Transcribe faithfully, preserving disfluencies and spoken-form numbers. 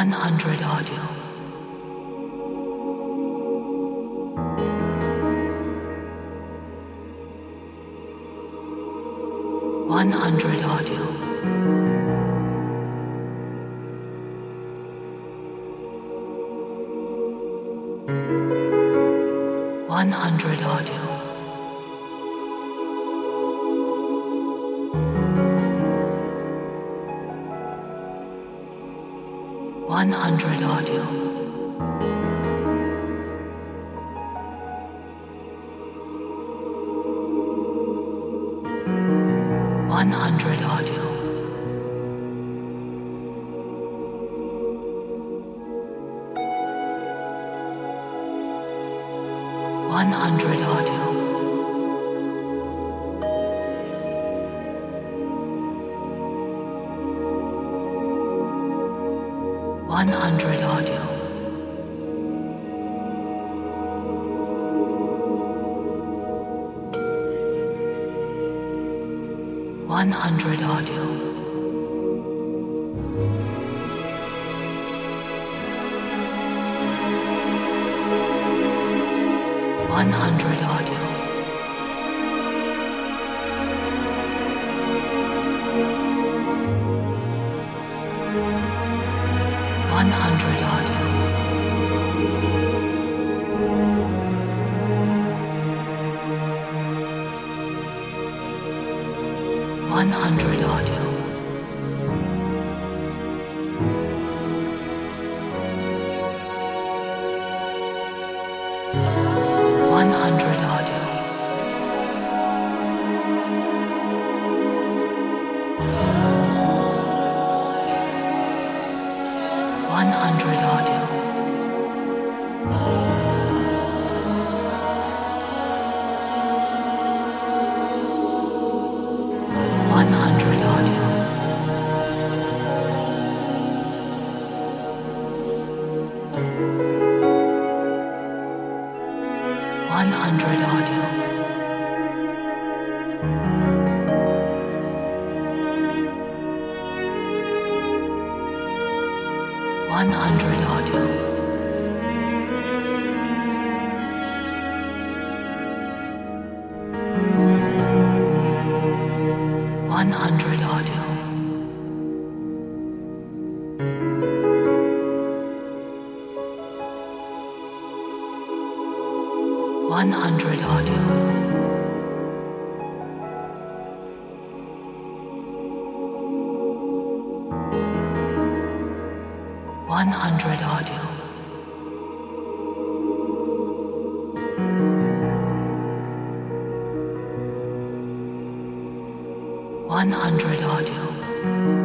hundred audio. one hundred audio. one hundred audio. one hundred audio. one hundred audio. one hundred audio. one hundred audio. one hundred audio. one hundred audio. one hundred audio. one hundred audio. one hundred audio. one hundred audio. one hundred audio. one hundred audio. one hundred audio. one hundred audio. one hundred audio. one hundred audio. one hundred audio.